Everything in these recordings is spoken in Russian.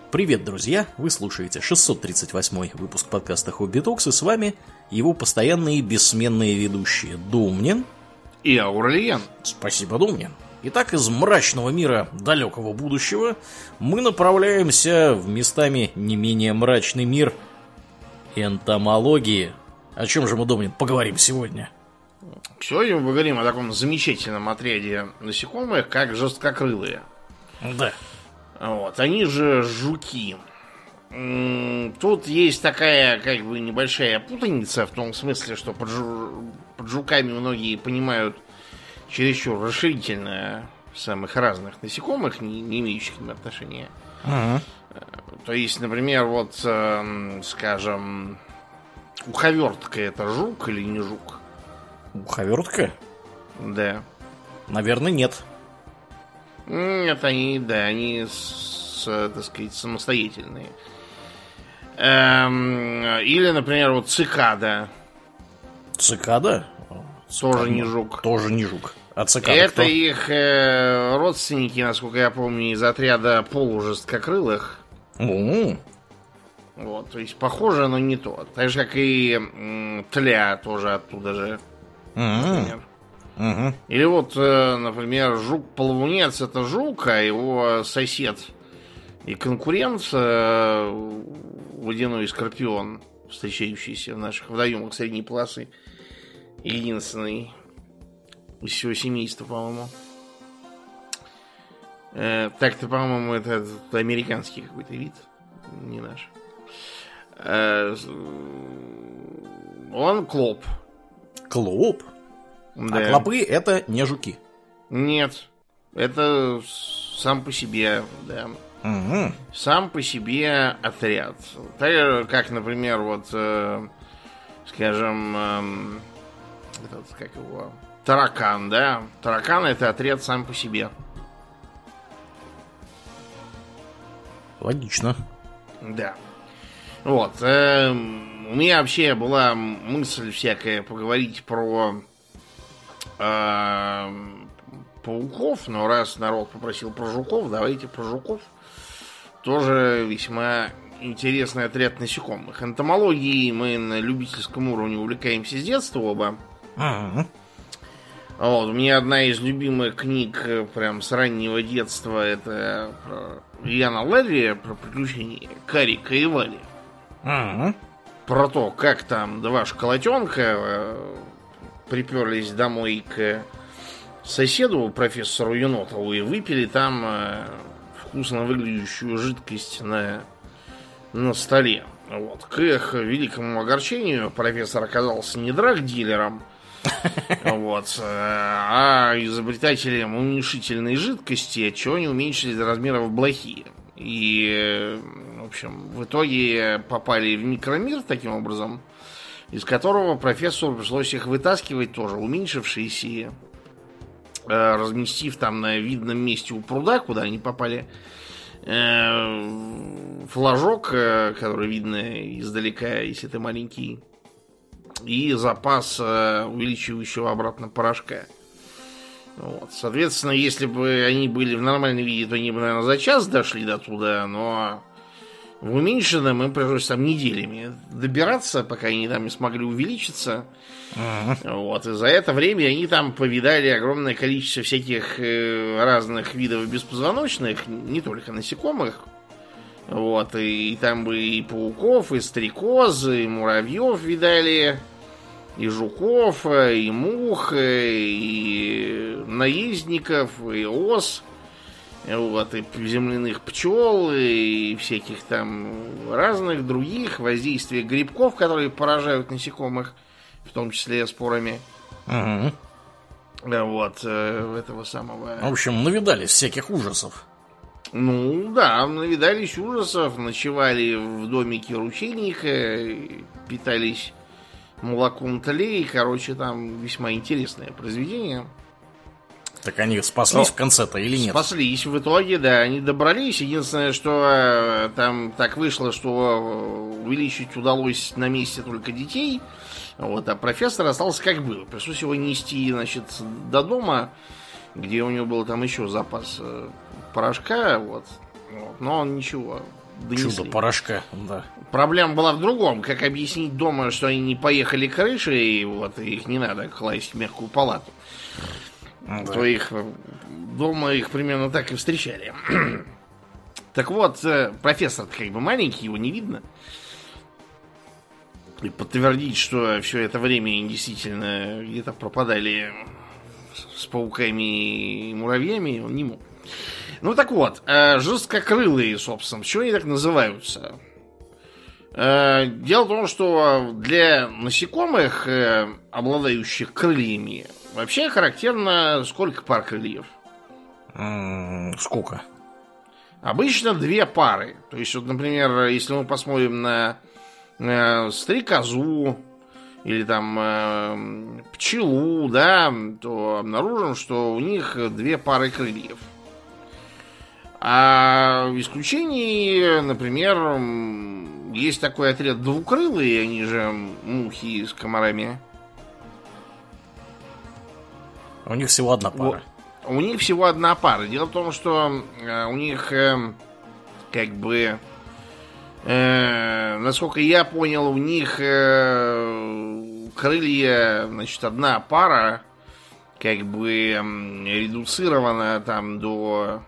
Привет, друзья! Вы слушаете 638-й выпуск подкаста «Хобби Токс», и с вами его постоянные бессменные ведущие Думнин и Аурлиен. Спасибо, Думнин. Итак, из мрачного мира далекого будущего мы направляемся в местами не менее мрачный мир энтомологии. О чем же мы, Думнин, поговорим сегодня? Сегодня мы поговорим о таком замечательном отряде насекомых, как жесткокрылые. Да. Вот, они же жуки. Тут есть такая, как бы, небольшая путаница, в том смысле, что под жуками многие понимают чересчур расширительно самых разных насекомых, не имеющих к ним отношения. То есть, например, вот, скажем, уховертка — это жук или не жук? Уховертка? Да. Наверное, нет. Нет, они так сказать, самостоятельные. Или, например, вот цикада. Цикада? Тоже не жук. Тоже не жук. А цикада это кто? их родственники, насколько я помню, из отряда полужесткокрылых. Вот, то есть похоже, но не то. Так же, как и тля тоже оттуда же. Например. Или вот, например, жук-плавунец — это жук, а его сосед и конкурент водяной скорпион, встречающийся в наших водоемах средней полосы, единственный из всего семейства, по-моему. Так-то, по-моему, это американский какой-то вид, не наш. Он клоп. Клоп? Да. А клопы — это не жуки? Нет. Это сам по себе, да. Сам по себе отряд. Так же, как, например, вот, скажем, этот, как его, таракан, да. Таракан — это отряд сам по себе. Логично. Да. Вот. У меня вообще была мысль всякая поговорить про пауков, но раз народ попросил про жуков, давайте про жуков. Тоже весьма интересный отряд насекомых. Энтомологией мы на любительском уровне увлекаемся с детства оба. Вот, у меня одна из любимых книг прям с раннего детства — это про Яна Лерри, про приключения Карика и Вали. Про то, как там два школотенка приперлись домой к соседу, профессору Енотову, и выпили там вкусно выглядящую жидкость на столе. Вот. К их великому огорчению профессор оказался не драг-дилером, вот, а изобретателем уменьшительной жидкости, отчего они уменьшились до размеров блохи. И, в общем, в итоге попали в микромир таким образом, из которого профессору пришлось их вытаскивать, тоже уменьшившись, и разместив там на видном месте у пруда, куда они попали, флажок, который видно издалека, если ты маленький, и запас увеличивающего обратно порошка. Вот. Соответственно, если бы они были в нормальном виде, то они бы, наверное, за час дошли до туда, но в уменьшенном им пришлось там неделями добираться, пока они там не смогли увеличиться. Вот. И за это время они там повидали огромное количество всяких разных видов беспозвоночных, не только насекомых. Вот. И там бы и пауков, и стрекоз, и муравьев видали, и жуков, и мух, и наездников, и ос. Вот, и земляных пчел, и всяких там разных других, воздействия грибков, которые поражают насекомых, в том числе спорами. Вот, этого самого. В общем, навидались всяких ужасов. Ну, да, навидались ужасов, ночевали в домике ручейника, питались молоком тлей. Короче, там весьма интересное произведение. Так они спаслись в конце-то или нет? Спаслись в итоге, да, они добрались. Единственное, что там так вышло, что увеличить удалось на месте только детей. Вот, а профессор остался как был. Пришлось его нести, значит, до дома, где у него был там еще запас порошка. Вот. Но он ничего, донесли. Чудо порошка, да. Проблема была в другом. Как объяснить дома, что они не поехали крышей, и вот их не надо класть в мягкую палату. Да. То их дома их примерно так и встречали. Так вот, профессор как бы маленький, его не видно. И подтвердить, что все это время они действительно где-то пропадали с пауками и муравьями, он не мог. Ну так вот, жесткокрылые, собственно, почему они так называются? Дело в том, что для насекомых, обладающих крыльями, вообще характерно сколько пар крыльев? Сколько? Обычно 2 пары. То есть, вот, например, если мы посмотрим на стрекозу или там пчелу, да, то обнаружим, что у них 2 пары крыльев. А в исключении, например, есть такой отряд двукрылые, они же мухи с комарами. У них всего одна пара. У них всего 1 пара. Дело в том, что у них как бы, насколько я понял, у них крылья, значит, 1 пара как бы редуцирована там до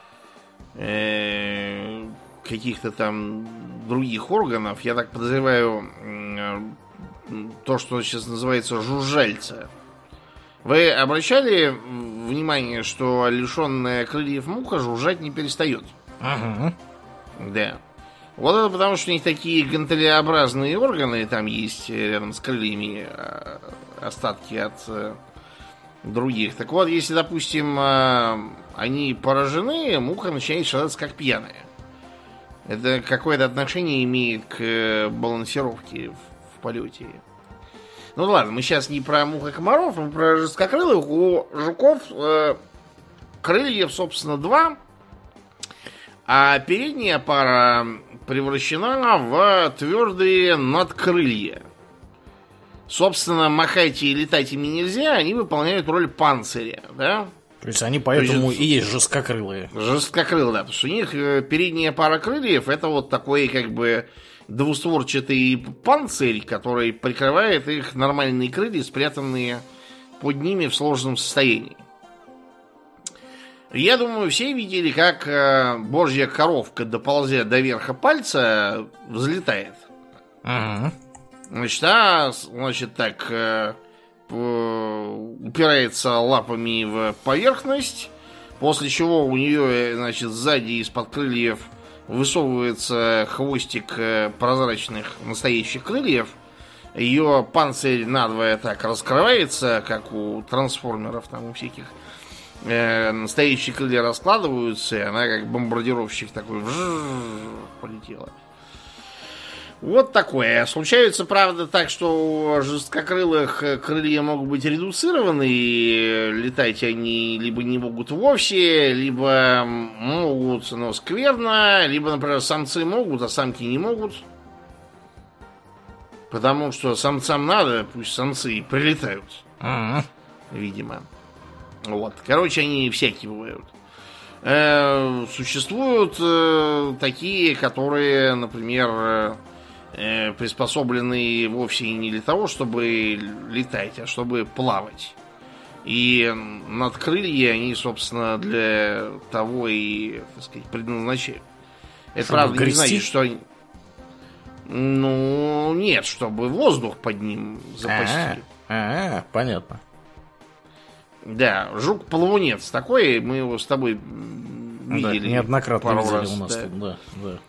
каких-то там других органов. Я так подозреваю, то, что сейчас называется жужжальца. Вы обращали внимание, что лишенная крыльев муха жужжать не перестает? Ага. Да. Вот это потому, что у них такие гантелеобразные органы там есть рядом с крыльями, остатки от других. Так вот, если, допустим, они поражены, муха начинает шататься как пьяная. Это какое-то отношение имеет к балансировке в полете. Ну ладно, мы сейчас не про мух и комаров, мы про жесткокрылых. У жуков крыльев, собственно, 2, а передняя пара превращена в твердые надкрылья. Собственно, махать и летать ими нельзя, они выполняют роль панциря, да? То есть они поэтому и есть жесткокрылые. Жесткокрылые, да, потому что у них передняя пара крыльев это вот такой как бы двустворчатый панцирь, который прикрывает их нормальные крылья, спрятанные под ними в сложном состоянии. Я думаю, все видели, как божья коровка, доползя до верха пальца, взлетает. Ага. Значит, так упирается лапами в поверхность, после чего у нее, значит, сзади из-под крыльев высовывается хвостик прозрачных настоящих крыльев. Ее панцирь надвое так раскрывается, как у трансформеров там у всяких. Настоящие крылья раскладываются, и она как бомбардировщик такой полетела. Вот такое. Случается, правда, так, что у жесткокрылых крылья могут быть редуцированы, и летать они либо не могут вовсе, либо могут, но скверно, либо, например, самцы могут, а самки не могут. Потому что самцам надо, пусть самцы и прилетают. Видимо. Вот. Короче, они всякие бывают. Существуют такие, которые, например, приспособлены вовсе не для того, чтобы летать, а чтобы плавать. И надкрылья они, собственно, для того и, так сказать, предназначают. Это чтобы правда грести? не значит, что они... Ну, нет, чтобы воздух под ним запасти. Понятно. Да, жук-плавунец такой, мы его с тобой видели. Да, неоднократно пару видели раз, у нас да. тут, да.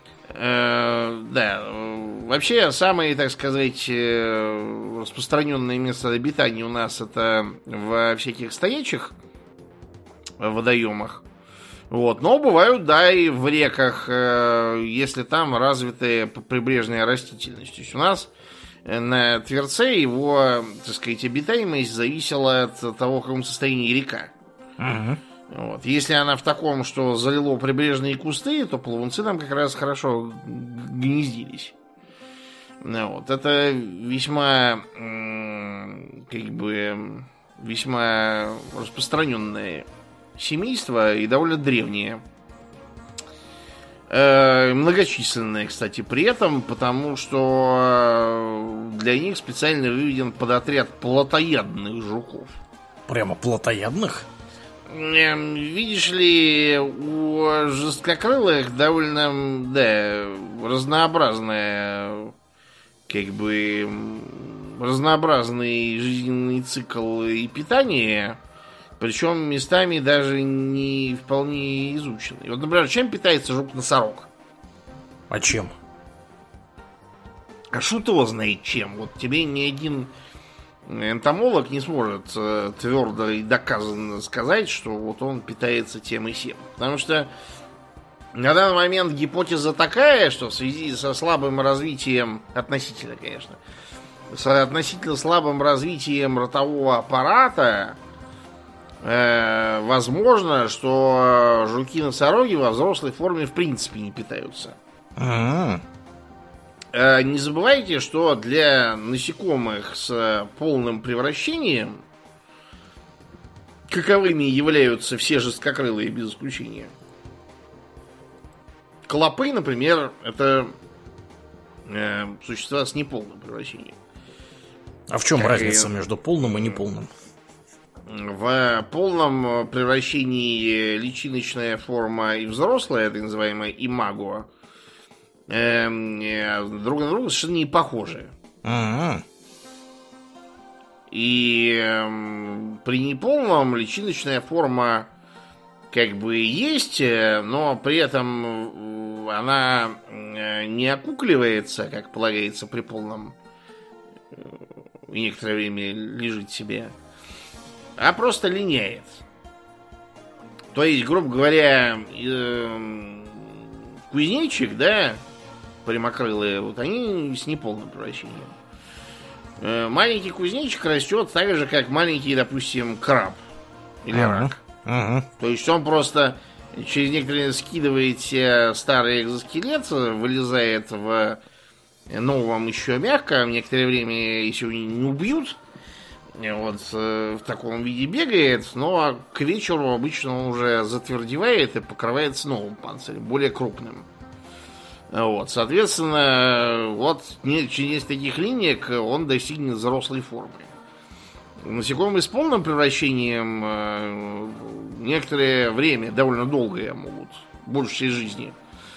Да, вообще самые, так сказать, распространенные места обитания у нас это во всяких стоячих водоемах. Вот, но бывают, да, и в реках, если там развитая прибрежная растительность. То есть у нас на Тверце его, так сказать, обитаемость зависела от того, в каком состоянии река. Вот. Если она в таком, что залило прибрежные кусты, то плавунцы там как раз хорошо гнездились. Вот. Это весьма, как бы, весьма распространенное семейство и довольно древнее. Многочисленные, кстати, при этом, потому что для них специально выведен подотряд плотоядных жуков. Прямо плотоядных? Видишь ли, у жесткокрылых довольно, да, разнообразная, как бы, разнообразный жизненный цикл и питание, причем местами даже не вполне изученный. Вот, например, чем питается жук-носорог? А чем? А шут его знает чем. Вот тебе ни один энтомолог не сможет твердо и доказанно сказать, что вот он питается тем и сем. Потому что на данный момент гипотеза такая, что в связи со слабым развитием, относительно, конечно, с относительно слабым развитием ротового аппарата, возможно, что жуки-носороги во взрослой форме в принципе не питаются. Не забывайте, что для насекомых с полным превращением, каковыми являются все жесткокрылые без исключения, клопы, например, это существа с неполным превращением. А в чем разница между полным и неполным? В полном превращении личиночная форма и взрослая, так называемая имаго, друг на друга совершенно не похожи. И при неполном личиночная форма как бы есть, но при этом она не окукливается, как полагается при полном, и некоторое время лежит себе, а просто линяет. То есть, грубо говоря, кузнечик, да, прямокрылые, вот они с неполным превращением. Маленький кузнечик растет так же, как маленький, допустим, краб или рак. То есть он просто через некоторое время скидывает себе старый экзоскелет, вылезает в новом еще мягко, в некоторое время, если его не убьют, вот в таком виде бегает, но к вечеру обычно он уже затвердевает и покрывается новым панцирем, более крупным. Вот, соответственно, вот через таких линиек он достигнет взрослой формы. Насекомые с полным превращением некоторое время, довольно долгое, могут, большую часть жизни,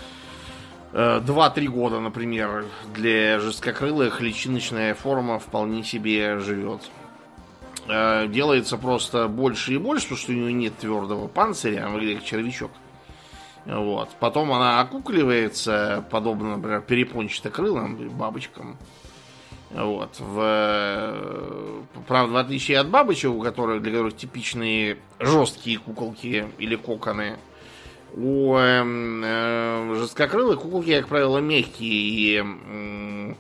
2-3 года, например, для жесткокрылых личиночная форма вполне себе живет. Делается просто больше и больше, потому что у нее нет твердого панциря, она выглядит как червячок. Вот. Потом она окукливается, подобно, например, перепончатокрылым бабочкам. Вот. Правда, в отличие от бабочек, для которых типичные жесткие куколки или коконы, у жесткокрылых куколки, как правило, мягкие и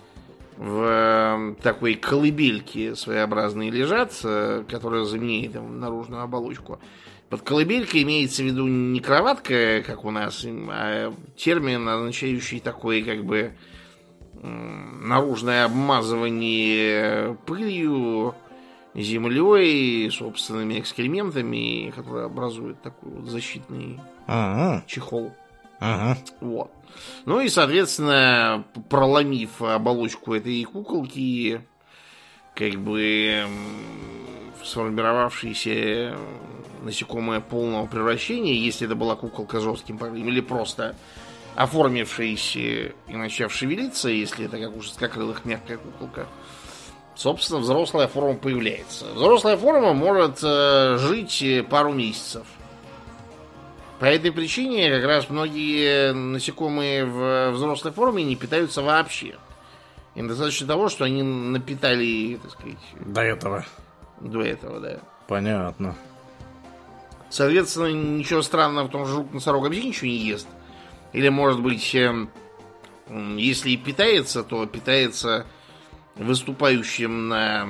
в такой колыбельке своеобразной лежат, которая заменяет наружную оболочку. Под колыбелькой имеется в виду не кроватка, как у нас, а термин, означающий такой, как бы, наружное обмазывание пылью, землей, собственными экскрементами, которые образуют такой вот защитный чехол. Вот. Ну и, соответственно, проломив оболочку этой куколки, как бы сформировавшиеся насекомое полного превращения, если это была куколка с жестким покрытием, или просто оформившаяся и начав шевелиться, если это как у жесткокрылых мягкая куколка, собственно, взрослая форма появляется. Взрослая форма может жить пару месяцев. По этой причине как раз многие насекомые в взрослой форме не питаются вообще. Им достаточно того, что они напитали, так сказать... До этого, да. Понятно. Соответственно, ничего странного в том, что жук-носорог вообще ничего не ест. Или, может быть, если и питается, то питается выступающим на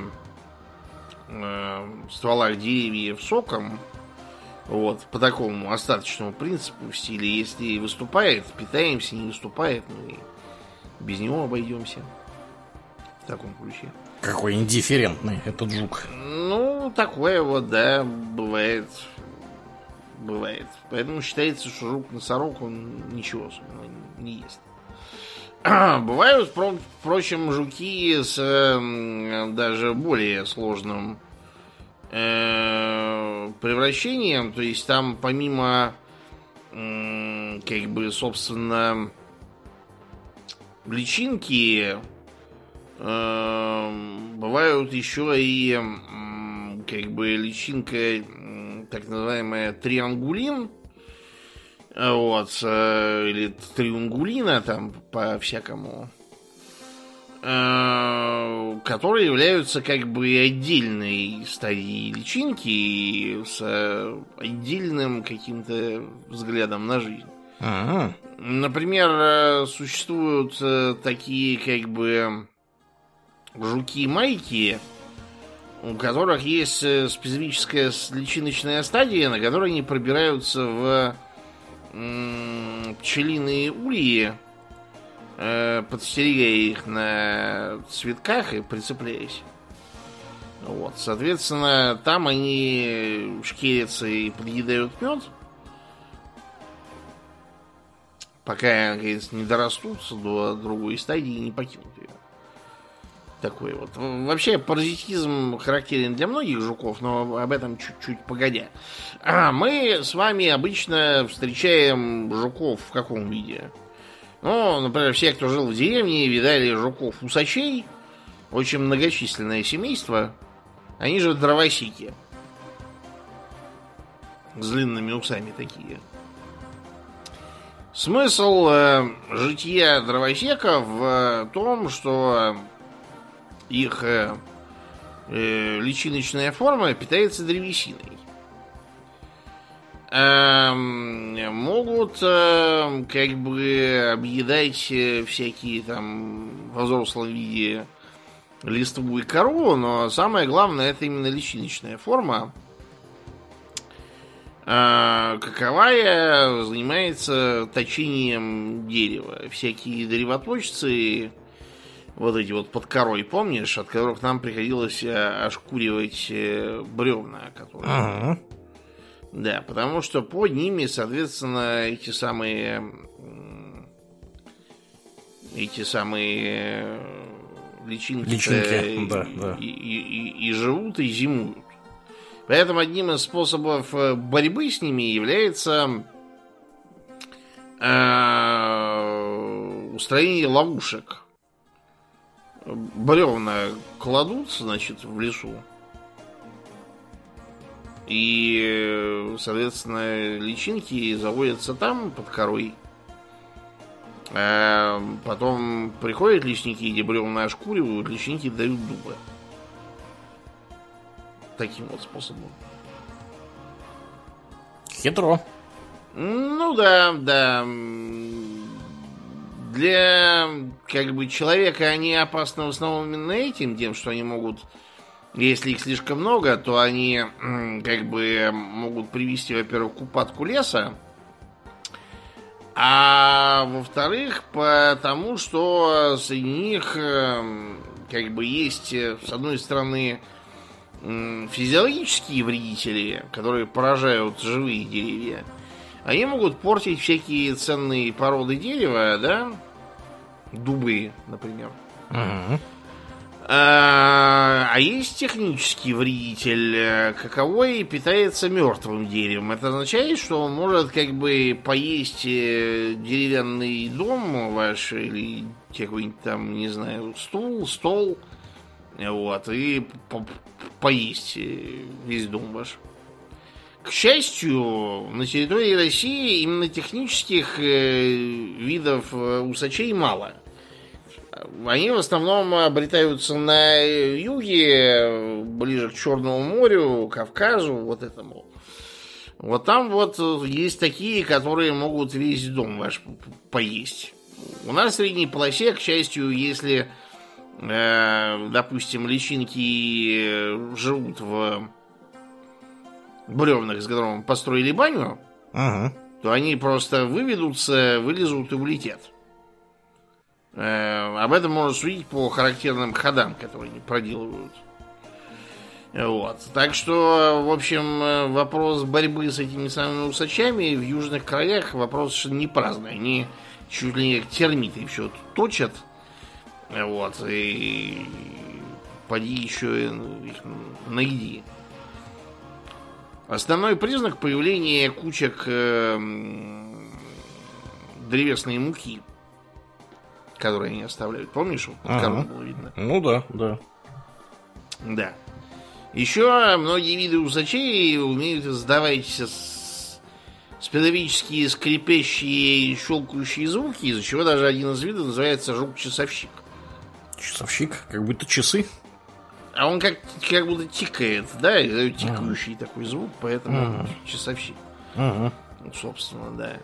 стволах деревьев соком. Вот, по такому остаточному принципу, в стиле, если выступает, питаемся, не выступает, ну и без него обойдемся. В таком ключе. Какой индифферентный этот жук. Ну, такое вот, да, бывает. бывает. Поэтому считается, что жук-носорог, он ничего особенного не ест. Бывают, впрочем, жуки с даже более сложным превращением. То есть там помимо, как бы, собственно, личинки, бывают еще и, как бы, личинка, так называемая триангулин. Вот, или триангулина, там, по-всякому, которые являются как бы отдельной стадией личинки с отдельным каким-то взглядом на жизнь. Ага. Например, существуют такие как бы жуки-майки, у которых есть специфическая личиночная стадия, на которой они пробираются в пчелиные ульи, подстерегая их на цветках и прицепляясь. Вот, соответственно, там они шкерятся и подъедают мед, пока, наконец, не дорастут до другой стадии и не покинут ее. Такой вот. Вообще, паразитизм характерен для многих жуков, но об этом чуть-чуть погодя. Мы с вами обычно встречаем жуков в каком виде? Ну, например, все, кто жил в деревне, видали жуков-усачей. Очень многочисленное семейство. Они же дровосеки. С длинными усами такие. Смысл жития дровосеков в том, что их личиночная форма питается древесиной. Могут как бы объедать всякие там во взрослом виде листву и кору, но самое главное это именно личиночная форма, каковая занимается точением дерева. Всякие древоточцы, вот эти вот под корой, помнишь, от которых нам приходилось ошкуривать бревна, которые... Ага. Да, потому что под ними, соответственно, эти самые личинки да. И живут, и зимуют. Поэтому одним из способов борьбы с ними является устроение ловушек. Бревна кладут, значит, в лесу. И, соответственно, личинки заводятся там, под корой. А потом приходят личники, где бревна ошкуривают, личинки дают дубы. Таким вот способом. Хитро. Ну да. Для как бы человека они опасны в основном именно этим, тем, что они могут, если их слишком много, то они как бы могут привести, во-первых, к упадку леса, а во-вторых, потому что среди них как бы есть, с одной стороны, физиологические вредители, которые поражают живые деревья. Они могут портить всякие ценные породы дерева, да? Дубы, например. Ага. А есть технический вредитель, каковой питается мертвым деревом. Это означает, что он может как бы поесть деревянный дом ваш или какой-нибудь там, не знаю, стол, вот, и поесть весь дом ваш. К счастью, на территории России именно технических видов усачей мало. Они в основном обретаются на юге, ближе к Черному морю, Кавказу, вот этому. Вот там вот есть такие, которые могут весь дом ваш поесть. У нас в средней полосе, к счастью, если, допустим, личинки живут в бревнах, с которым построили баню, Ага. то они просто выведутся, вылезут и улетят. Об этом можно судить по характерным ходам, которые они проделывают. Вот. Так что, в общем, вопрос борьбы с этими самыми усачами в южных краях вопрос не праздный. Они чуть ли не термиты все точат. Вот. И поди еще их найди. Основной признак появления кучек древесной муки, которые они оставляют. Помнишь, вот под кору было видно? Ну да, да. Да. Еще многие виды усачей умеют издавать специфические скрипящие и щелкающие звуки, из-за чего даже один из видов называется жук-часовщик. Часовщик? Как будто часы? А он как будто тикает, да, издает тикающий такой звук, поэтому часовщик. Ну, собственно, да.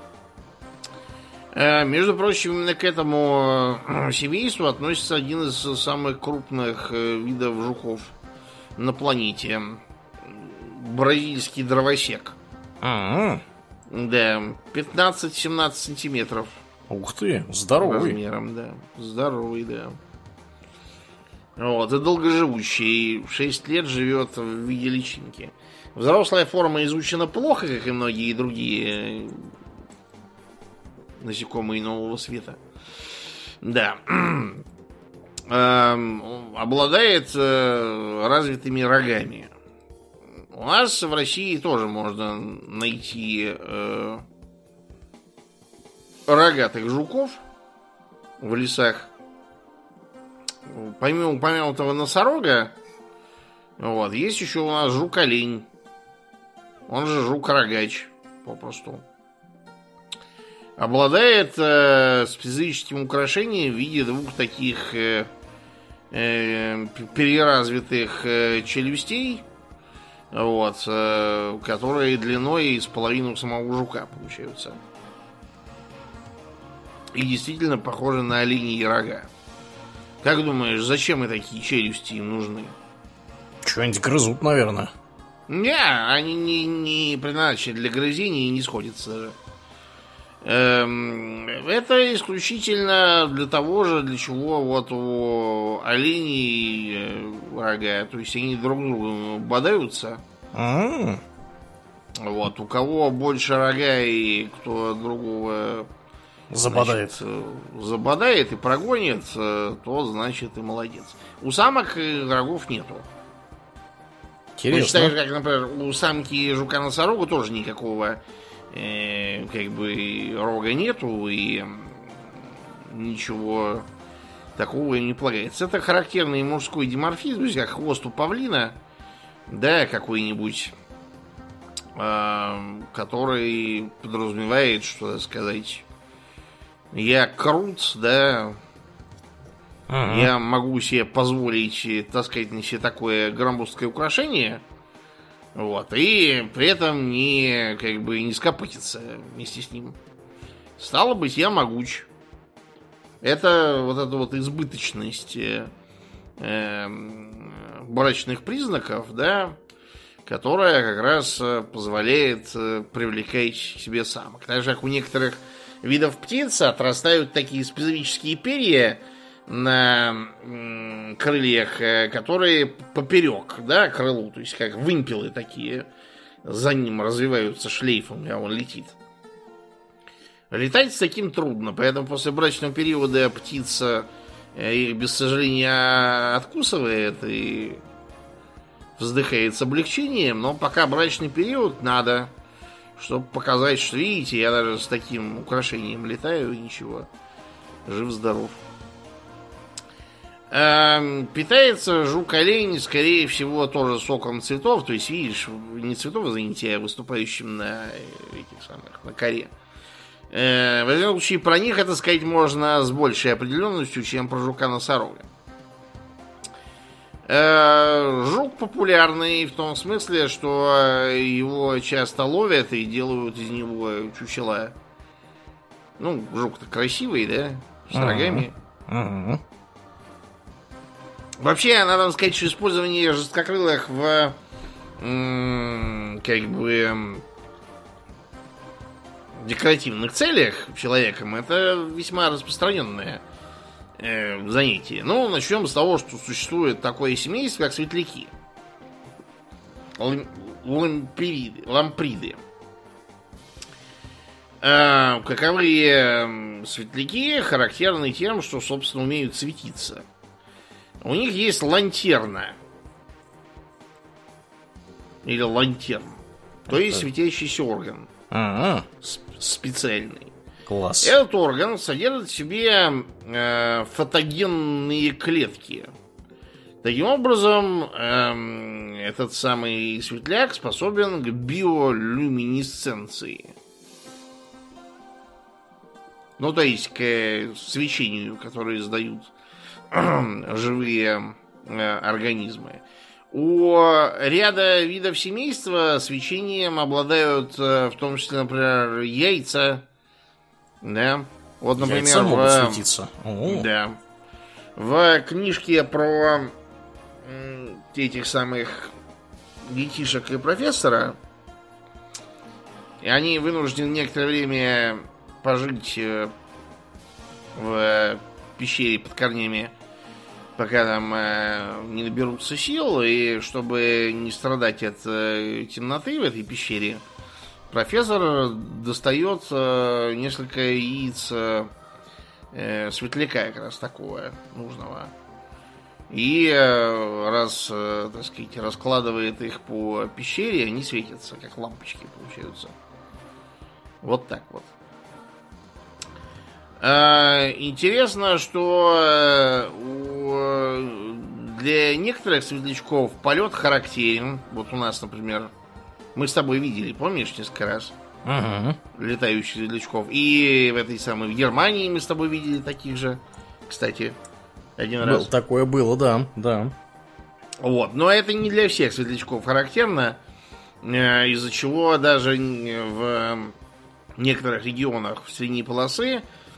Между прочим, именно к этому семейству относится один из самых крупных видов жуков на планете. Бразильский дровосек. Да, 15-17 сантиметров. Ух ты, здоровый. Размером, да. Здоровый, да. Вот, и долгоживущий. 6 лет живет в виде личинки. Взрослая форма изучена плохо, как и многие другие насекомые нового света. Да. Обладает развитыми рогами. У нас в России тоже можно найти рогатых жуков в лесах. Помимо упомянутого носорога, вот, есть еще у нас жук-олень. Он же жук-рогач, попросту. Обладает специфическим украшением в виде двух таких переразвитых челюстей, вот, которые длиной с половину самого жука получаются. И действительно похожи на оленьи рога. Как думаешь, зачем и такие челюсти им нужны? Что-нибудь грызут, наверное. Не, они не предназначены для грызения и не сходятся даже. Это исключительно для того же, для чего вот у оленей рога. То есть они друг другу бодаются. Вот, у кого больше рога и кто другого забодает. Забодает и прогонит, то значит и молодец. У самок рогов нету. Интересно. Так же, как, например, у самки жука-носорога тоже никакого как бы рога нету и ничего такого им не полагается. Это характерный мужской диморфизм, то есть как хвост у павлина, да, какой-нибудь, который подразумевает, что, так сказать, я крут, да, я могу себе позволить таскать на себе такое громоздкое украшение. Вот, и при этом не, как бы, не скопытиться вместе с ним. Стало быть, я могуч. Это вот эта вот избыточность брачных признаков, да, которая как раз позволяет привлекать к себе самок. Так же, как у некоторых видов птиц отрастают такие специфические перья на крыльях, которые поперек, да, крылу, то есть как вымпелы такие, за ним развиваются шлейфом, а он летит. Летать с таким трудно, поэтому после брачного периода птица их без сожаления откусывает и вздыхает с облегчением, но пока брачный период надо, чтобы показать, что, видите, я даже с таким украшением летаю и ничего, жив-здоров. Питается жук-олень, скорее всего, тоже соком цветов. То есть, видишь, не цветов, извините, а выступающим на этих самых, на коре. В этом случае про них это сказать можно с большей определенностью, чем про жука-носорога. Жук популярный в том смысле, что его часто ловят и делают из него чучела. Ну, жук-то красивый, да? С рогами. Вообще, надо сказать, что использование жесткокрылых в как бы декоративных целях человеком это весьма распространенное занятие. Ну, начнем с того, что существует такое семейство, как светляки. ламприды. Каковые светляки характерны тем, что, собственно, умеют светиться. У них есть лантерна. Или лантерн. То есть светящийся орган. Специальный. Класс. Этот орган содержит в себе фотогенные клетки. Таким образом, этот самый светляк способен к биолюминесценции. Ну, то есть к свечению, которое издают живые организмы. У ряда видов семейства свечением обладают в том числе, например, яйца. Да. Вот, например, яйца могут светиться. Да. В книжке про этих самых детишек и профессора, и они вынуждены некоторое время пожить в пещере под корнями, пока там не наберутся сил, и чтобы не страдать от темноты в этой пещере, профессор достает несколько яиц светляка, как раз такого нужного. И так сказать, раскладывает их по пещере, они светятся, как лампочки получаются. Вот так вот. Интересно, что для некоторых светлячков полет характерен. Вот у нас, например, мы с тобой видели, помнишь, несколько раз летающих светлячков. И в этой самой в Германии мы с тобой видели таких же, кстати, один раз. Такое было, да. Вот, но это не для всех светлячков характерно, из-за чего даже в некоторых регионах в средней полосы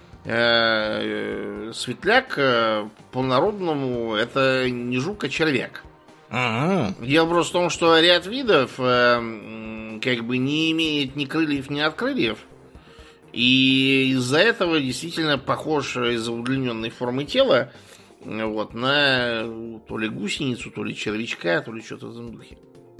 светляк по-народному это не жук, а червяк. Дело просто в том, что ряд видов как бы не имеет ни крыльев, ни открыльев. И из-за этого действительно похож из-за удлиненной формы тела вот, на то ли гусеницу, то ли червячка, то ли что-то в этом духе.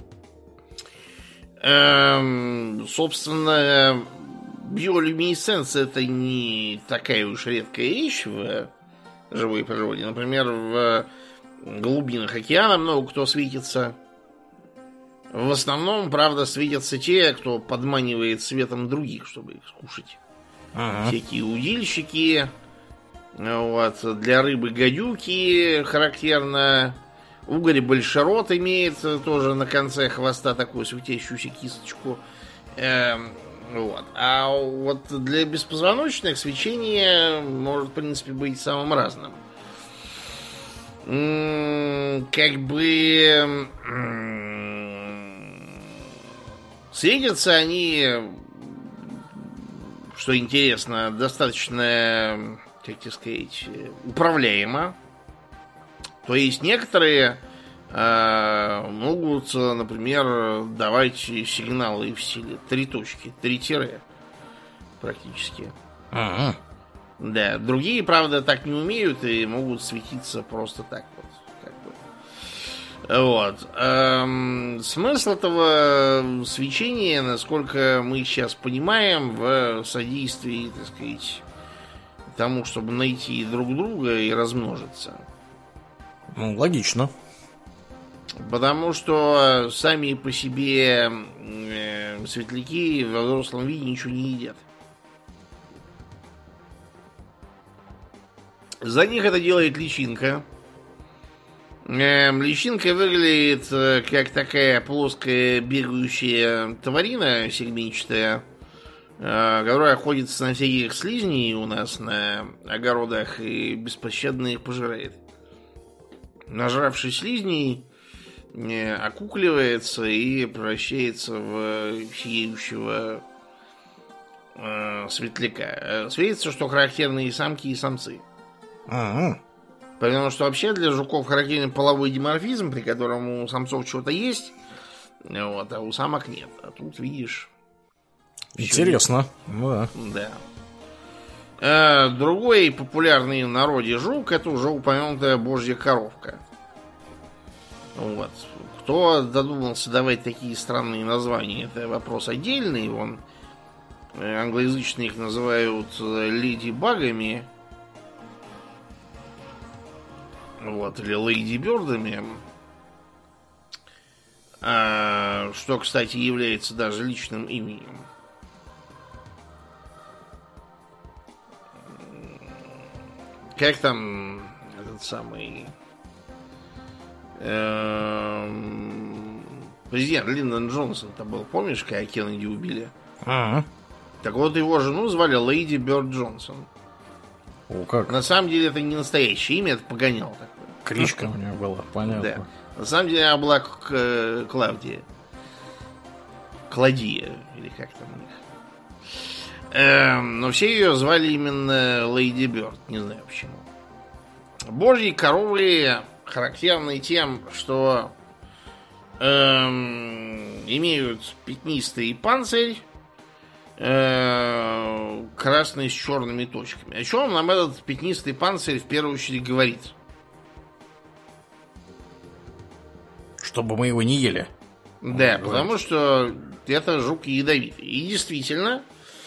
Собственно, биолюминесценция это не такая уж редкая вещь в живой природе. Например, в глубинах океана много кто светится. В основном, правда, светятся те, кто подманивает светом других, чтобы их скушать. Всякие удильщики. Вот. Для рыбы гадюки характерно. Угорь-большерот имеет тоже на конце хвоста такую светящуюся кисточку. Вот. А вот для беспозвоночных свечение может, в принципе, быть самым разным. Как бы светятся они, что интересно, достаточно, как тебе сказать, управляемо. То есть некоторые могут, например, давать сигналы в стиле 3 точки, 3 тире практически. Да, другие, правда, так не умеют и могут светиться просто так вот. Как бы. Вот. Смысл этого свечения, насколько мы сейчас понимаем, в содействии, так сказать, тому, чтобы найти друг друга и размножиться. Ну, логично. Потому что сами по себе светляки во взрослом виде ничего не едят. За них это делает личинка. Личинка выглядит как такая плоская бегающая тварина сегментчатая, которая охотится на всяких слизней у нас на огородах и беспощадно их пожирает. Нажравшись слизней, окукливается и превращается в сияющего светляка. Светится, что характерны и самки, и самцы. Потому что вообще для жуков характерен половой диморфизм, при котором у самцов что-то есть, вот, а у самок нет. А тут видишь. Интересно. Да. Да. Другой популярный в народе жук — это уже упомянутая божья коровка. Вот. Кто додумался давать такие странные названия, это вопрос отдельный. Англоязычные их называют леди-багами. Или леди-бёрдами. Что, кстати, является даже личным именем. Как там этот самый президент Линдон Джонсон-то был, помнишь, когда Кеннеди убили? Ага. Так вот, его жену звали Леди Бёрд Джонсон. О, как? На самом деле это не настоящее имя, это погонял такой. Кличка у нее была, понятно. Да. На самом деле она была Клавдия. Кладия, или как там у них. Но все ее звали именно Леди Бёрд, не знаю почему. Божьи коровы характерны тем, что имеют пятнистый панцирь, красный с черными точками. О чем нам этот пятнистый панцирь в первую очередь говорит? Чтобы мы его не ели. Да, потому что это жук ядовитый. И действительно,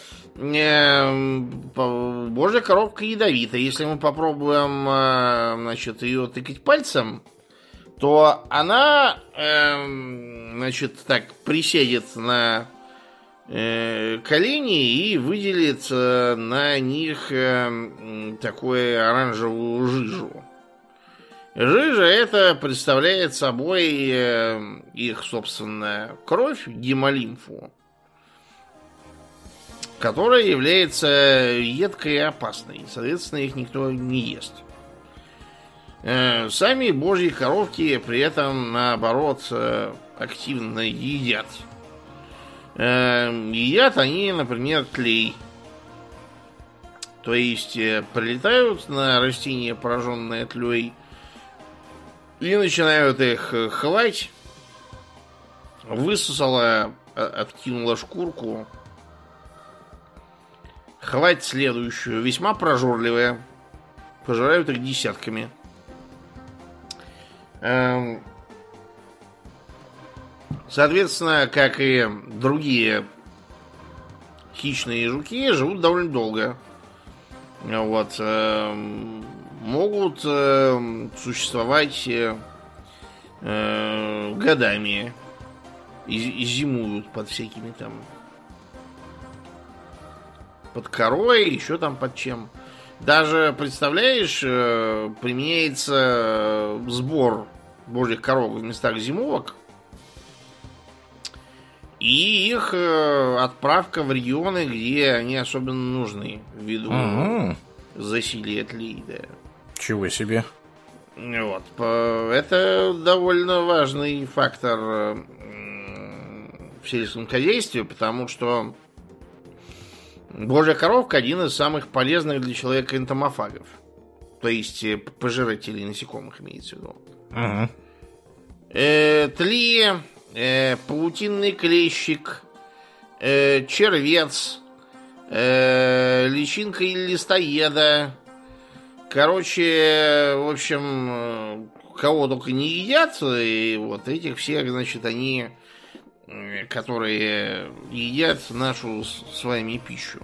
божья коровка ядовита. Если мы попробуем, ее тыкать пальцем, то она, так присядет на колени и выделит на них такую оранжевую жижу. Жижа это представляет собой их, собственно, кровь, гемолимфу, которая является едкой и опасной. Соответственно, их никто не ест. Сами божьи коровки при этом, наоборот, активно едят. Едят они, например, тлей. То есть прилетают на растения, пораженные тлей, и начинают их хвать. Высосала, откинула шкурку. Хвать следующую, весьма прожорливая. Пожирают их десятками. Соответственно, как и другие хищные жуки, живут довольно долго. Могут существовать годами. И зимуют под всякими там, под корой, еще там под чем. Даже, представляешь, применяется сбор божьих коров в местах зимовок. И их отправка в регионы, где они особенно нужны, ввиду засилия тлей, да. Чего себе. Это довольно важный фактор в сельском хозяйстве, потому что божья коровка один из самых полезных для человека энтомофагов. То есть пожирателей насекомых имеется в виду. Тли, паутинный клещик, червец, личинка или листоеда. Короче, в общем, кого только не едят, и вот этих всех, значит, они, которые едят нашу с вами пищу.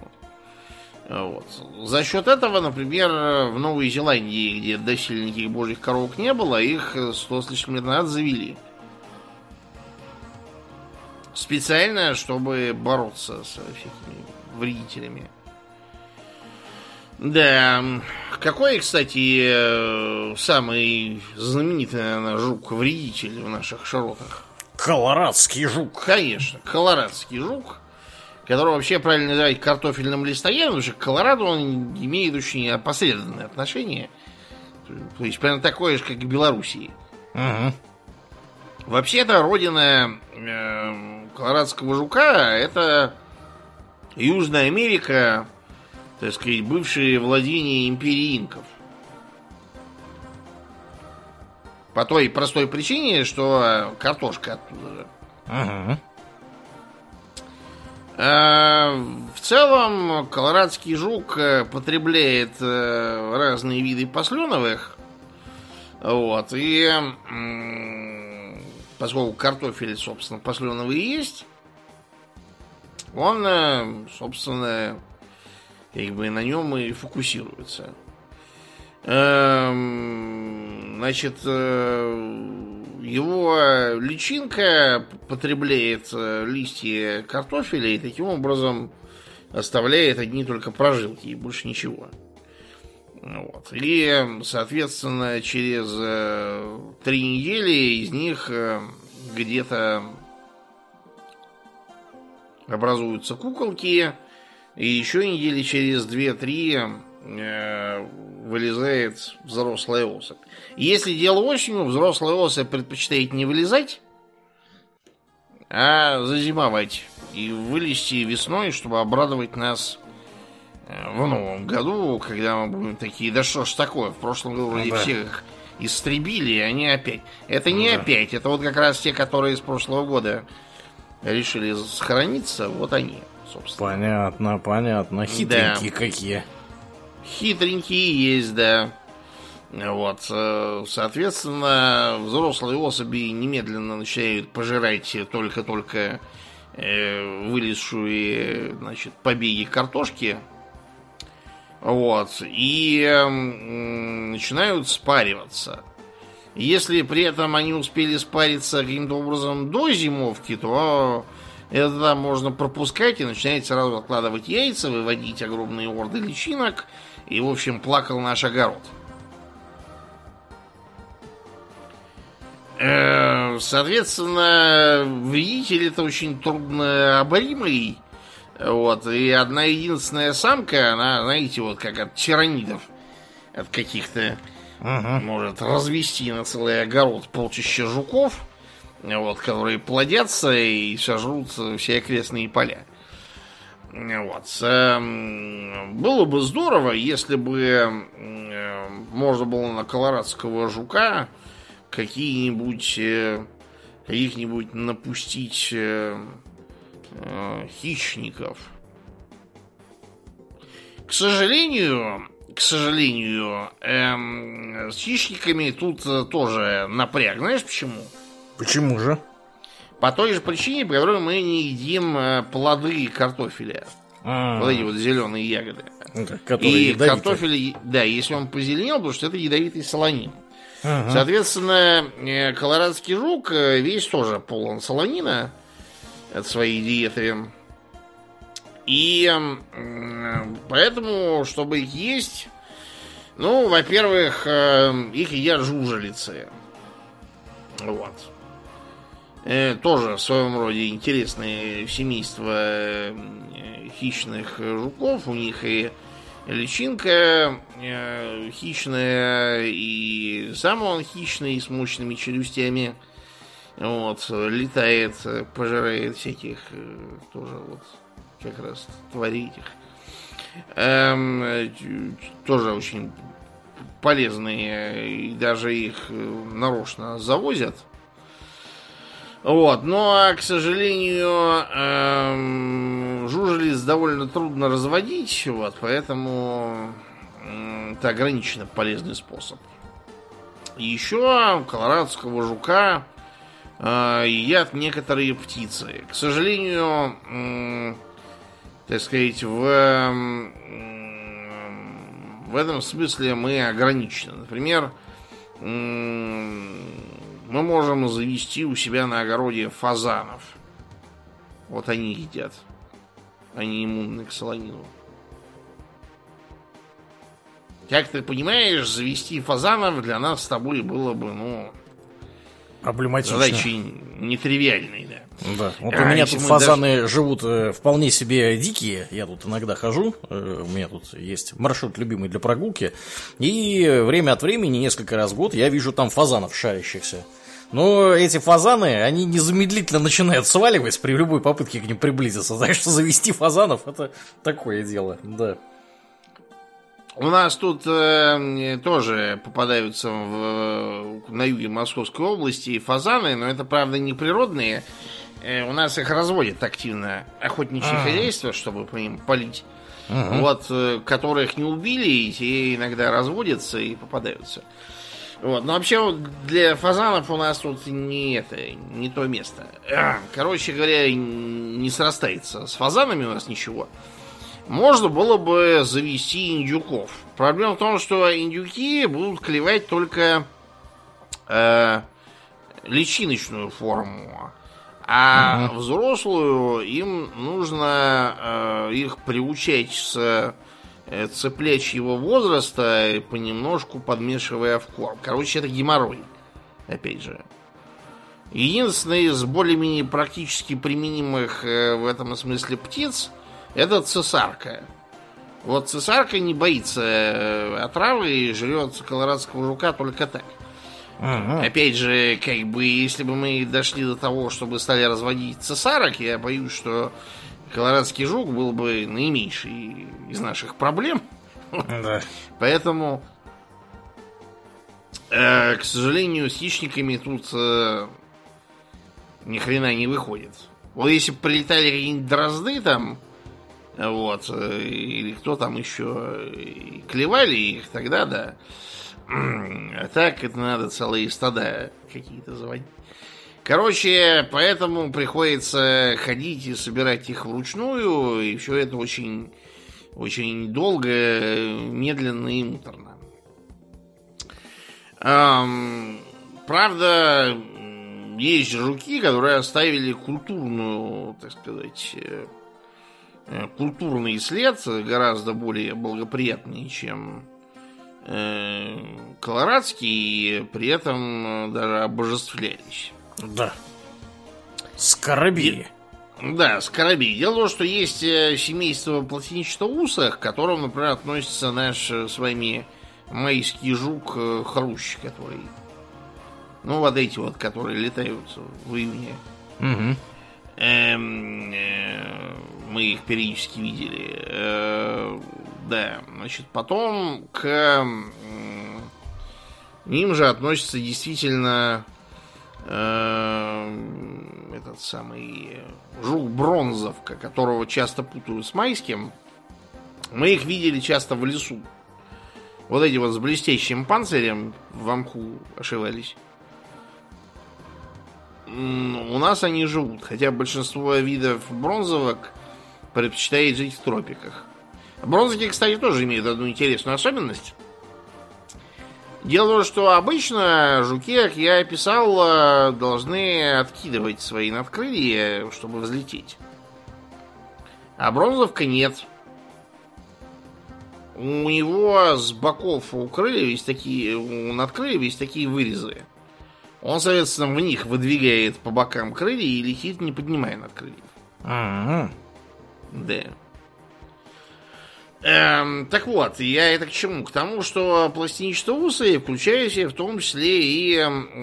За счет этого, например, в Новой Зеландии, где доселе никаких божьих коровок не было, их 100 с лишним лет назад завели. Специально, чтобы бороться с всякими вредителями. Да, какой, кстати, самый знаменитый, наверное, жук-вредитель в наших широтах? Колорадский жук. Конечно, колорадский жук, которого вообще правильно называть картофельным листоедом, потому что к Колорадо он имеет очень опосредованное отношение. То есть, прямо такое же, как и Белоруссии. Вообще-то, родина колорадского жука — это Южная Америка, так сказать, бывшие владения империи инков. По той простой причине, что картошка оттуда же. В целом, колорадский жук потребляет разные виды посленовых. И поскольку картофель, собственно, посленовый и есть, он, собственно, как бы на нем и фокусируется. Значит, его личинка потребляет листья картофеля и таким образом оставляет одни только прожилки и больше ничего. Вот. И, соответственно, через 3 недели из них где-то образуются куколки, и еще недели через 2-3 вылезает взрослая особь. Если дело осенью, взрослая особь предпочитает не вылезать, а зазимовать и вылезти весной, чтобы обрадовать нас в новом году, когда мы будем такие: да что ж такое, в прошлом году вроде всех истребили, и они опять. Это не опять, это вот как раз те, которые из прошлого года решили сохраниться, вот они, собственно. Понятно. Хитренькие какие. Хитренькие есть, да. Вот, соответственно, взрослые особи немедленно начинают пожирать только-только вылезшие, значит, побеги картошки. Вот, и начинают спариваться. Если при этом они успели спариться каким-то образом до зимовки, то это можно пропускать и начинает сразу откладывать яйца, выводить огромные орды личинок. И, в общем, плакал наш огород. Соответственно, вредитель это очень трудно оборимый. Вот. И одна единственная самка, она, знаете, вот как от тиранидов, от каких-то, может развести на целый огород полчища жуков, вот, которые плодятся и сожрут все окрестные поля. Вот. Было бы здорово, если бы можно было на колорадского жука каких-нибудь напустить хищников. К сожалению, с хищниками тут тоже напряг. Знаешь почему? Почему же? По той же причине, по которой мы не едим плоды картофеля. Вот эти вот зеленые ягоды. Которые ядовиты. Картофель, да, если он позеленел, потому что это ядовитый солонин. Соответственно, колорадский жук весь тоже полон солонина от своей диеты. И поэтому, чтобы их есть, ну, во-первых, их едят жужелицы. Вот. Тоже в своем роде интересное семейство хищных жуков. У них и личинка хищная, и сам он хищный, с мощными челюстями. Вот, летает, пожирает всяких тоже вот как раз тварей этих. Тоже очень полезные, и даже их нарочно завозят. Вот, но, к сожалению, жужелиц довольно трудно разводить, вот, поэтому это ограниченно полезный способ. Еще колорадского жука едят некоторые птицы. К сожалению, так сказать, в этом смысле мы ограничены. Например, мы можем завести у себя на огороде фазанов. Вот они едят. Они иммунны к солонину. Как ты понимаешь, завести фазанов для нас с тобой было бы, ну, проблематично. Задачи нетривиальные, да. Да. Вот у меня тут фазаны живут вполне себе дикие. Я тут иногда хожу. У меня тут есть маршрут любимый для прогулки. И время от времени, несколько раз в год, я вижу там фазанов шарящихся. Но эти фазаны, они незамедлительно начинают сваливать при любой попытке к ним приблизиться. Так что завести фазанов — это такое дело, да. У нас тут тоже попадаются на юге Московской области фазаны, но это, правда, не природные. У нас их разводят активно охотничьи хозяйства, чтобы по ним палить. Вот, которых не убили, и те иногда разводятся и попадаются. Вот. Но вообще вот для фазанов у нас тут не то место. Короче говоря, не срастается с фазанами у нас ничего. Можно было бы завести индюков. Проблема в том, что индюки будут клевать только личиночную форму. А взрослую им нужно их приучать с цыплячьего возраста, понемножку подмешивая в корм. Короче, это геморрой. Опять же. Единственный из более-менее практически применимых в этом смысле птиц — это цесарка. Вот цесарка не боится отравы и жрет колорадского жука только так. Опять же, как бы, если бы мы дошли до того, чтобы стали разводить цесарок, я боюсь, что колорадский жук был бы наименьший из наших проблем. Да. Поэтому, к сожалению, с хищниками тут ни хрена не выходит. Вот если бы прилетали какие-нибудь дрозды там, вот, или кто там еще, и клевали их, тогда да. А так это надо целые стада какие-то заводить. Короче, поэтому приходится ходить и собирать их вручную, и все это очень, очень долго, медленно и муторно. Правда, есть жуки, которые оставили культурную, так сказать, культурный след, гораздо более благоприятный, чем колорадские, и при этом даже обожествлялись. Да. Скоробеи. Да, скоробей. Дело в том, что есть семейство пластинчатоусых, к которому, например, относится наш с вами майский жук хрущ, который... Ну, вот эти вот, которые летают в июне. Угу. Мы их периодически видели. Да, значит, потом к ним же относится действительно этот самый жук бронзовка, которого часто путают с майским. Мы их видели часто в лесу. Вот эти вот с блестящим панцирем в мху ошивались. У нас они живут, хотя большинство видов бронзовок предпочитает жить в тропиках. Бронзовки, кстати, тоже имеют одну интересную особенность. Дело в том, что обычно жуки, как я описал, должны откидывать свои надкрылья, чтобы взлететь. А бронзовка нет. У него с боков у крыльев есть такие, у надкрыльев есть такие вырезы. Он, соответственно, в них выдвигает по бокам крылья и летит, не поднимая надкрыльев. Да. Так вот, я это к чему? К тому, что пластинчатоусые включают в себя в том числе и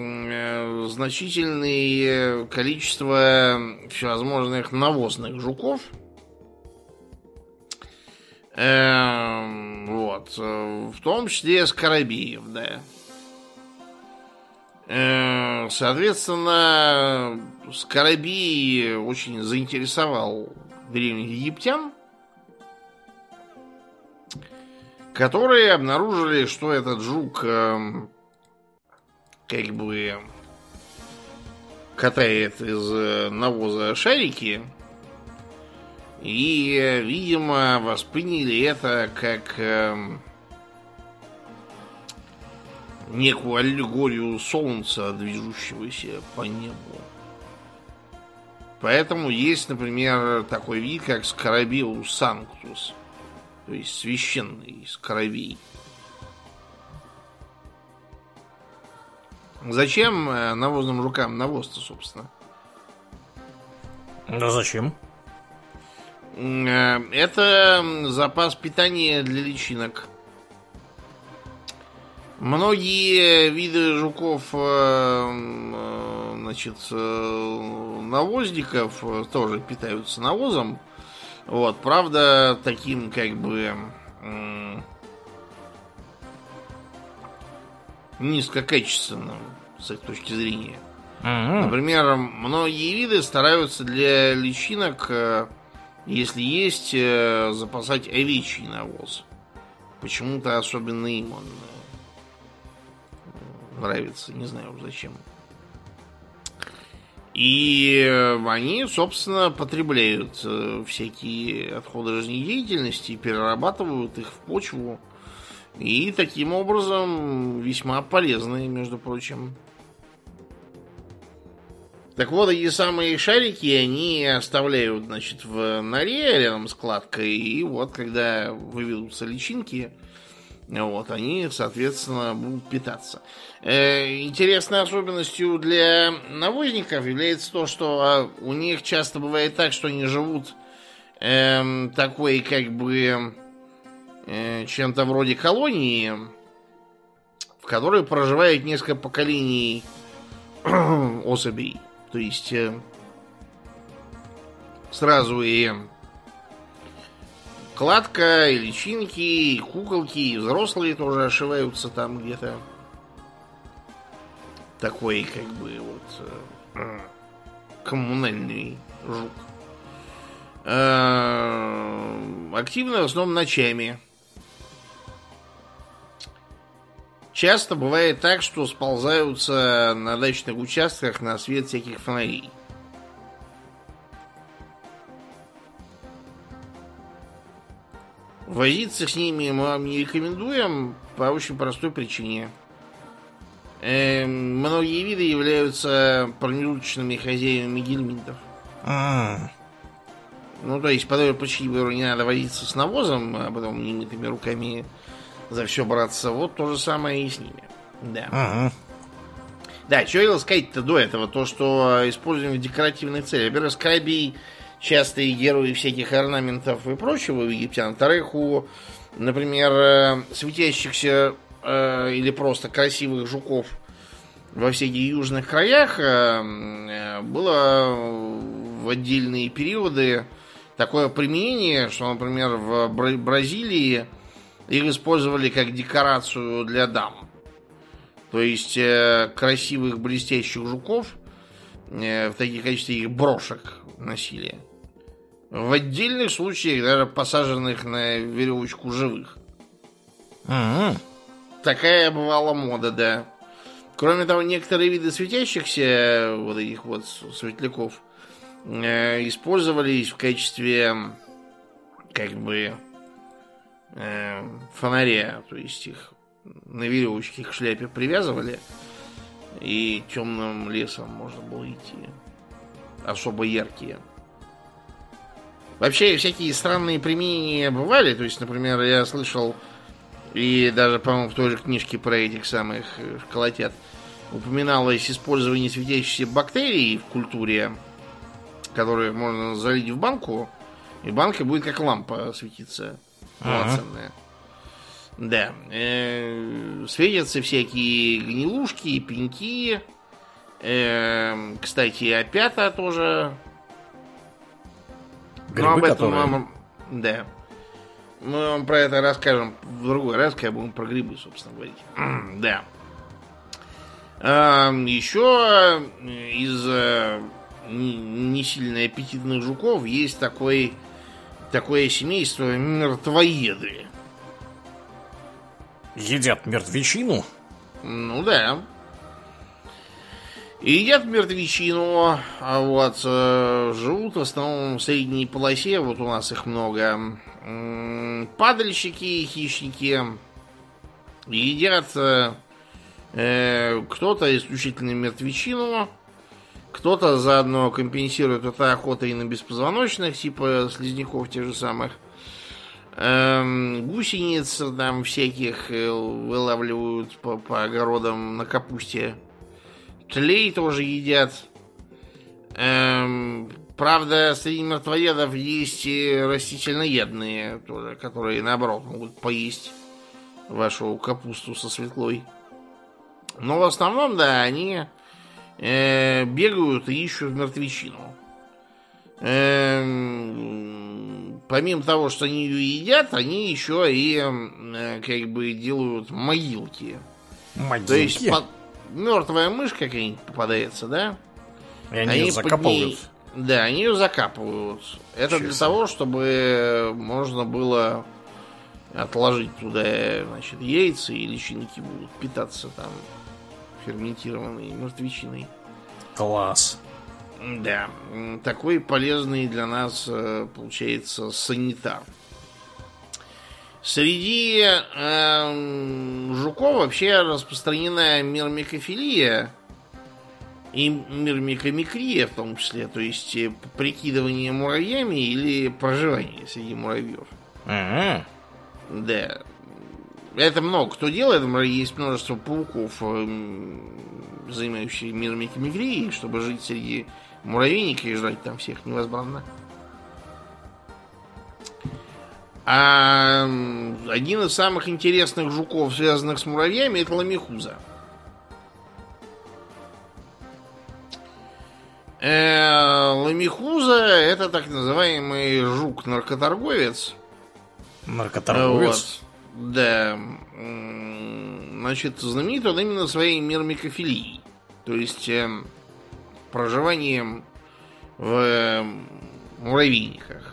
значительное количество всевозможных навозных жуков. Вот. В том числе скоробеев, да. Соответственно, скоробей очень заинтересовал древних египтян, которые обнаружили, что этот жук как бы катает из навоза шарики, и, видимо, восприняли это как некую аллегорию солнца, движущегося по небу. Поэтому есть, например, такой вид, как Скоробеус санктус, то есть священный скоробей. Зачем навозным жукам навоз-то, собственно? Да зачем? Это запас питания для личинок. Многие виды жуков, значит, навозников тоже питаются навозом. Вот, правда, таким как бы низкокачественным с их точки зрения. Например, многие виды стараются для личинок, если есть, запасать овечий навоз. Почему-то особенно им он нравится, не знаю уж зачем. И они, собственно, потребляют всякие отходы жизнедеятельности, перерабатывают их в почву. И таким образом весьма полезные, между прочим. Так вот, эти самые шарики они оставляют, значит, в норе рядом с кладкой. И вот, когда выведутся личинки, вот, они, соответственно, будут питаться. Интересной особенностью для навозников является то, что у них часто бывает так, что они живут такой, как бы, чем-то вроде колонии, в которой проживает несколько поколений особей. То есть сразу и кладка, и личинки, и куколки, и взрослые тоже ошиваются там где-то. Такой, как бы, вот коммунальный жук. Активно в основном ночами. Часто бывает так, что сползаются на дачных участках на свет всяких фонарей. Возиться с ними мы вам не рекомендуем по очень простой причине. Многие виды являются промежуточными хозяевами гельминтов. Ну, то есть, по той причине не надо возиться с навозом, а потом немытыми руками за все браться. Вот то же самое и с ними. Да. Да, что я хотел сказать-то до этого? То, что используем в декоративных целях. Во-первых, скарабей частые герои всяких орнаментов и прочего у египтян. Во-вторых, у, например, светящихся или просто красивых жуков во всяких южных краях было в отдельные периоды такое применение, что, например, в Бразилии их использовали как декорацию для дам. То есть красивых блестящих жуков в таких качестве их брошек носили. В отдельных случаях даже посаженных на веревочку живых. Такая бывала мода, да. Кроме того, некоторые виды светящихся вот этих вот светляков использовались в качестве как бы фонаря. То есть их на веревочке к шляпе привязывали, и темным лесом можно было идти. Особо яркие. Вообще, всякие странные применения бывали. То есть, например, я слышал, и даже, по-моему, в той же книжке про этих самых школотят упоминалось использование светящихся бактерий в культуре, которые можно залить в банку, и банка будет как лампа светиться. Полноценная. Да. Светятся всякие гнилушки, пеньки. Кстати, опята тоже. Грибы, об этом которые... вам... Да. Мы вам про это расскажем в другой раз, когда будем про грибы, собственно, говорить. Да. Еще из не сильно аппетитных жуков есть такое семейство мертвоеды. Едят мертвечину? Ну да. И едят мертвечину, а вот живут в основном в средней полосе, вот у нас их много. Падальщики, хищники едят кто-то исключительно мертвечину, кто-то заодно компенсирует это охотой на беспозвоночных, типа слизняков тех же самых. Гусениц там всяких вылавливают по огородам на капусте. Тлей тоже едят. Правда, среди мертвоедов есть и растительноедные тоже, которые, наоборот, могут поесть вашу капусту со свеклой. Но в основном, да, они бегают и ищут мертвечину. Помимо того, что они ее едят, они еще и как бы делают могилки. Могилки? То есть мертвая мышь какая-нибудь попадается, да? И они ее закапывают. Да, они ее закапывают. Это для того, чтобы можно было отложить туда, значит, яйца, и личинки будут питаться там ферментированной мертвечиной. Класс. Да, такой полезный для нас получается санитар. Среди жуков вообще распространена мирмикофилия и мирмикомикрия в том числе, то есть прикидывание муравьями или проживание среди муравьев. Ага. Да. Это много кто делает. Есть множество пауков, занимающихся мирмикомикрией, чтобы жить среди муравейника и жрать там всех невозбранно. А один из самых интересных жуков, связанных с муравьями, это ламихуза. Ламихуза это так называемый жук-наркоторговец. Наркоторговец? Вот. Да. Значит, знаменит он именно своей мирмикофилией. То есть проживанием в муравейниках.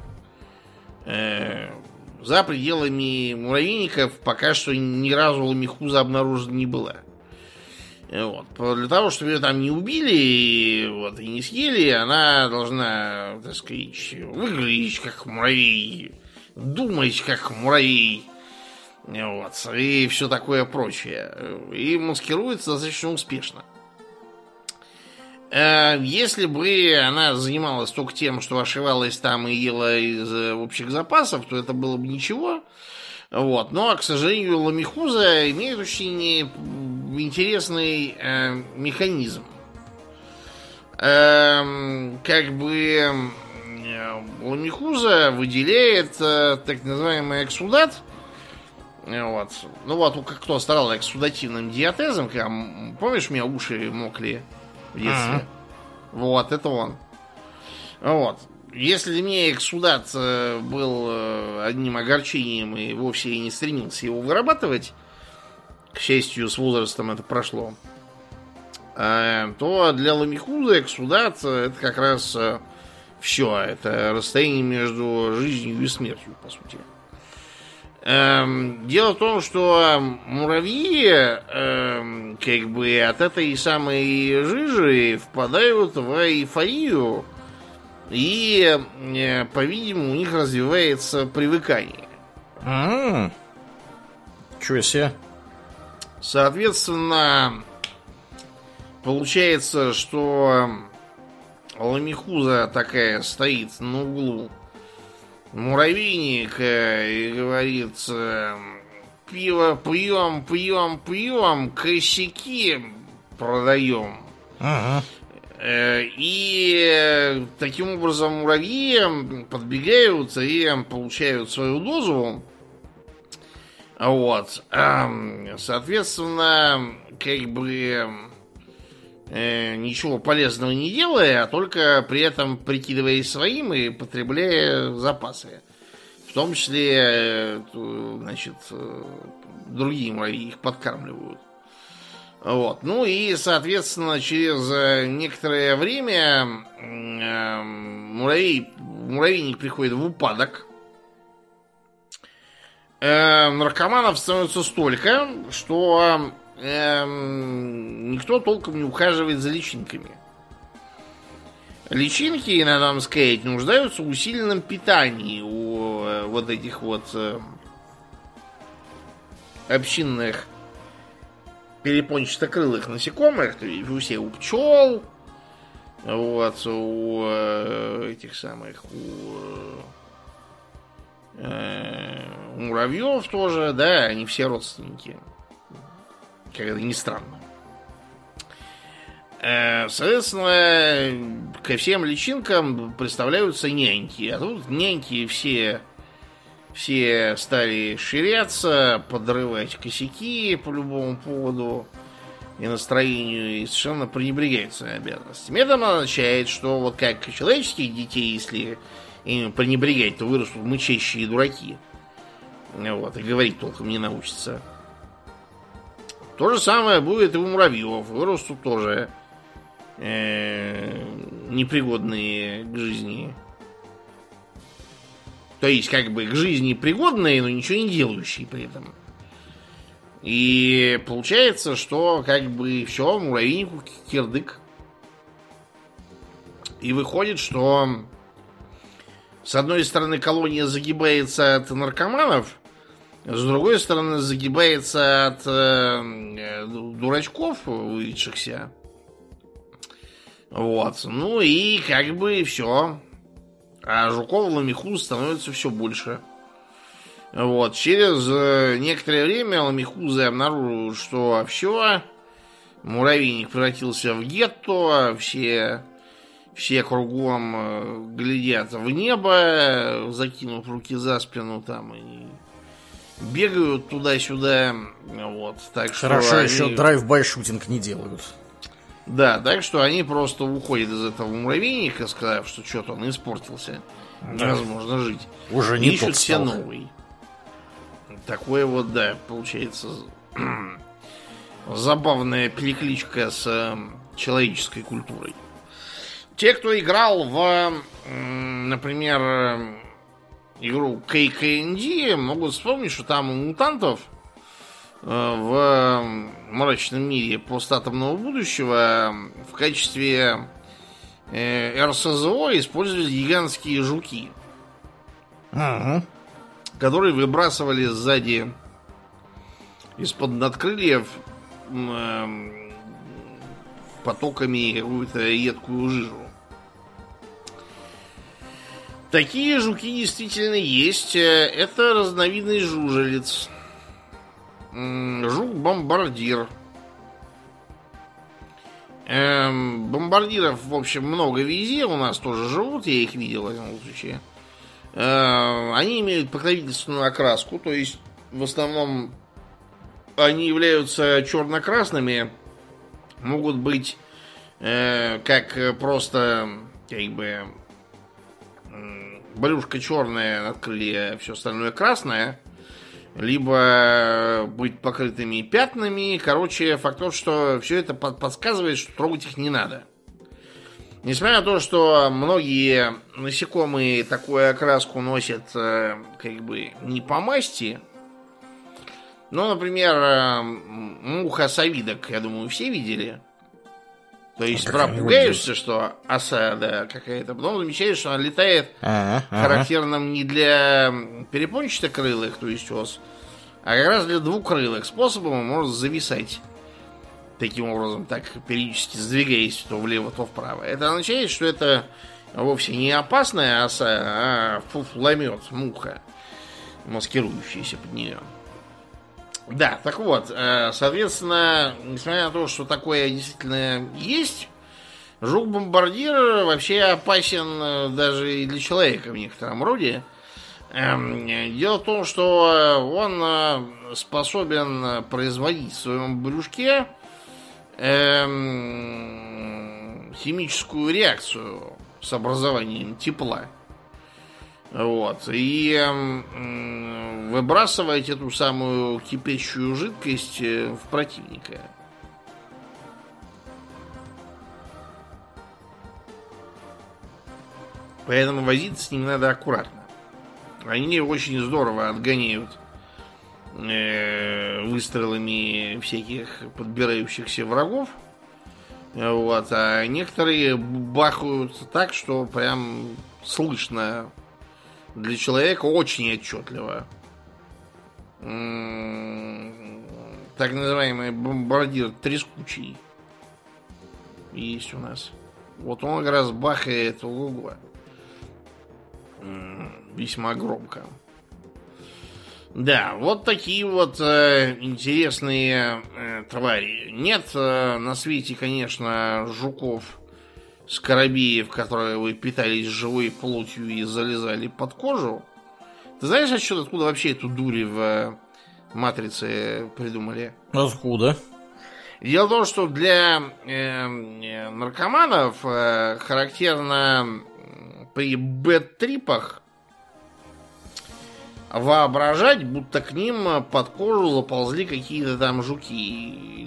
За пределами муравейников пока что ни разу ламихуза обнаружена не была. Вот. Для того, чтобы ее там не убили вот, и не съели, она должна, так сказать, выглядеть как муравей, думать как муравей, вот, и все такое прочее. И маскируется достаточно успешно. Если бы она занималась только тем, что ошивалась там и ела из общих запасов, то это было бы ничего. Вот. Но, к сожалению, ламихуза имеет очень интересный механизм. Как бы ламихуза выделяет так называемый эксудат. Вот. Ну вот, кто страдал эксудативным диатезом, помнишь, у меня уши мокли в детстве? Вот, это он. Вот. Если для меня эксудат был одним огорчением и вовсе я не стремился его вырабатывать, к счастью, с возрастом это прошло, то для ламихуза эксудат это как раз все. Это расстояние между жизнью и смертью, по сути. Дело в том, что муравьи как бы от этой самой жижи впадают в эйфорию, и, по-видимому, у них развивается привыкание. Чего себе. Соответственно, получается, что ламихуза такая стоит на углу муравейника и говорит: пиво пьем, пьем, пьем, косяки продаем. Ага. И таким образом муравьи подбегают и получают свою дозу. Вот. Соответственно, как бы ничего полезного не делая, а только при этом прикидываясь своим и потребляя запасы. В том числе, значит, другие муравьи их подкармливают. Вот. Ну и, соответственно, через некоторое время муравейник приходит в упадок. Наркоманов становится столько, что никто толком не ухаживает за личинками. Личинки, надо вам сказать, нуждаются в усиленном питании у вот этих вот общинных перепончатокрылых насекомых, то есть у всех, у пчел, вот, у этих самых, у муравьев тоже, да, они все родственники. Как это ни странно. Соответственно, ко всем личинкам представляются няньки. А тут няньки все стали ширяться, подрывать косяки по любому поводу и настроению, и совершенно пренебрегают своими обязанностями. Это означает, что вот как человеческих детей, если им пренебрегать, то вырастут мычащие дураки. Вот, и говорить толком не научатся. То же самое будет и у муравьев. Вырастут тоже непригодные к жизни. То есть, как бы к жизни пригодные, но ничего не делающие при этом. И получается, что как бы все, муравейнику кирдык. И выходит, что с одной стороны колония загибается от наркоманов, с другой стороны загибается от дурачков выведшихся. Вот. Ну и как бы все. А жуков ламихуз становится все больше. Вот. Через некоторое время ламихузы обнаруживают, что все, муравейник превратился в гетто, все кругом глядят в небо, закинув руки за спину там и бегают туда-сюда. Вот. Так что хорошо они... еще драйв-бай-шутинг не делают. Да, так что они просто уходят из этого муравейника, сказав, что что-то он испортился. Да. Невозможно жить. Уже не ищут тот все стал. новый. Такое вот, да, получается забавная перекличка с человеческой культурой. Те, кто играл в, например, игру KKND, могут вспомнить, что там у мутантов в мрачном мире постатомного будущего в качестве РСЗО использовались гигантские жуки, которые выбрасывали сзади из-под надкрыльев потоками какую-то едкую жижу. Такие жуки действительно есть. Это разновидность жужелиц. Жук-бомбардир. Бомбардиров, в общем, много везде. У нас тоже живут. Я их видел в этом случае. Они имеют покровительственную окраску. То есть, в основном, они являются черно-красными. Могут быть как просто как бы брюшко черное, надкрылье, все остальное красное, либо быть покрытыми пятнами. Короче, факт тот, что все это подсказывает, что трогать их не надо. Несмотря на то, что многие насекомые такую окраску носят как бы не по масти. Ну, например, муха-совидок, я думаю, все видели. То есть, пугаешься, что оса, да, какая-то. Потом замечаешь, что она летает характерным не для перепончатокрылых, то есть ос, а как раз для двукрылых способом может зависать. Таким образом, так периодически сдвигаясь то влево, то вправо. Это означает, что это вовсе не опасная оса, а фуфломет, муха, маскирующаяся под нее. Да, так вот, соответственно, несмотря на то, что такое действительно есть, жук-бомбардир вообще опасен даже и для человека в некотором роде. Дело в том, что он способен производить в своем брюшке химическую реакцию с образованием тепла. Вот. И выбрасывать эту самую кипящую жидкость в противника. Поэтому возиться с ним надо аккуратно. Они очень здорово отгоняют выстрелами всяких подбирающихся врагов. Вот. А некоторые бахают так, что прям слышно для человека очень отчетливо. Так называемый бомбардир трескучий есть у нас. Вот он как раз бахает ого-го. Весьма громко. Да, вот такие вот интересные твари. Нет на свете, конечно, жуков-скоробеев, которые вы питались живой плотью и залезали под кожу. Ты знаешь, откуда вообще эту дурь в матрице придумали? Откуда? Дело в том, что для наркоманов характерно при бэд-трипах воображать, будто к ним под кожу заползли какие-то там жуки.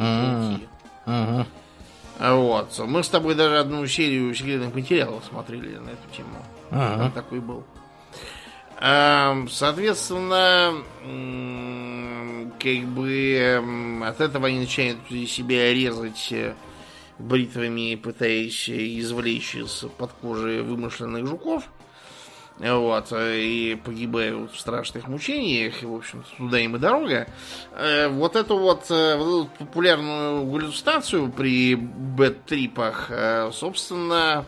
Вот. Мы с тобой даже одну серию секретных материалов смотрели на эту тему. Там такой был. Соответственно, как бы от этого они начинают себя резать бритвами, пытаясь извлечь из-под кожи вымышленных жуков. Вот, и погибают в страшных мучениях, и, в общем-то, туда им и дорога. Вот эту популярную галлюцинацию при бэд-трипах, собственно,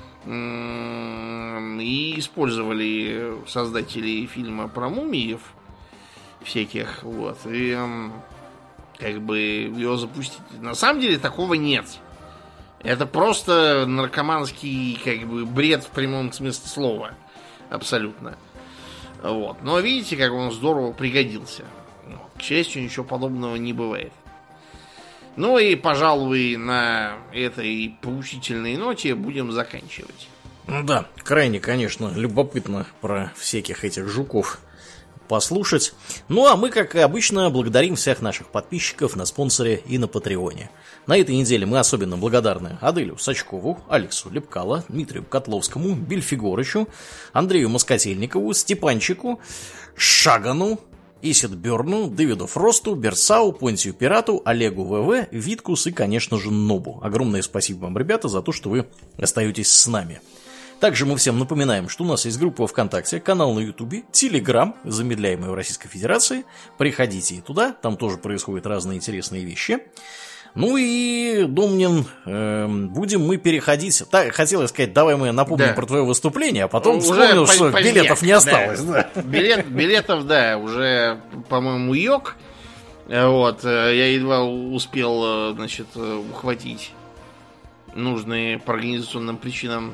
и использовали создатели фильма про мумиев всяких, вот, и как бы ее запустить. На самом деле такого нет. Это просто наркоманский, как бы, бред в прямом смысле слова. Абсолютно. Вот. Но видите, как он здорово пригодился. К счастью, ничего подобного не бывает. Ну и, пожалуй, на этой поучительной ноте будем заканчивать. Да, крайне, конечно, любопытно про всяких этих жуков послушать. Ну а мы, как и обычно, благодарим всех наших подписчиков на спонсоре и на Патреоне. На этой неделе мы особенно благодарны Аделю Сачкову, Алексу Лепкало, Дмитрию Котловскому, Бельфигорычу, Андрею Москотельникову, Степанчику, Шагану, Исид Бёрну, Дэвиду Фросту, Берсау, Понтию Пирату, Олегу ВВ, Виткус и, конечно же, Нобу. Огромное спасибо вам, ребята, за то, что вы остаетесь с нами. Также мы всем напоминаем, что у нас есть группа ВКонтакте, канал на Ютубе, Телеграм, замедляемый в Российской Федерации. Приходите и туда, там тоже происходят разные интересные вещи. Ну и, Домнин, будем мы переходить. Так, хотелось сказать, давай мы напомним про твое выступление, а потом вспомнил, что билетов не осталось. Да. Билетов, да, уже, по-моему, йог. Вот, я едва успел, значит, ухватить нужные по организационным причинам.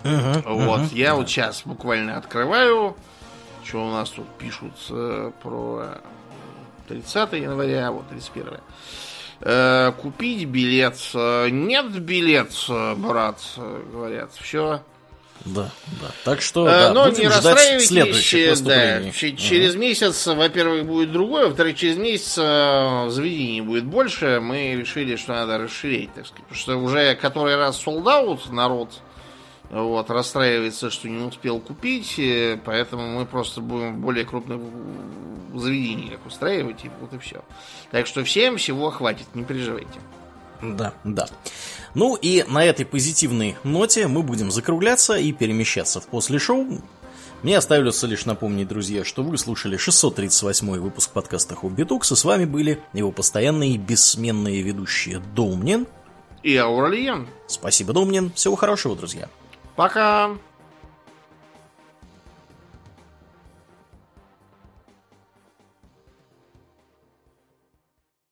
Я вот сейчас буквально открываю, что у нас тут пишут про 30 января, вот 31. Купить билет. Нет билет, брат, говорят. Все. Да. Так что но будем не ждать следующих выступлений. Через месяц, во-первых, будет другое, во-вторых, через месяц заведений будет больше. Мы решили, что надо расширять, так сказать. Потому что уже который раз солд-аут народ расстраивается, что не успел купить, поэтому мы просто будем в более крупных заведениях устраивать, и вот и все. Так что всем всего хватит, не переживайте. Да. Ну и на этой позитивной ноте мы будем закругляться и перемещаться в после шоу. Мне остается лишь напомнить, друзья, что вы слушали 638-й выпуск подкаста Хобби Токс, и с вами были его постоянные бессменные ведущие Домнин и Ауралиен. Спасибо, Домнин. Всего хорошего, друзья. Пока!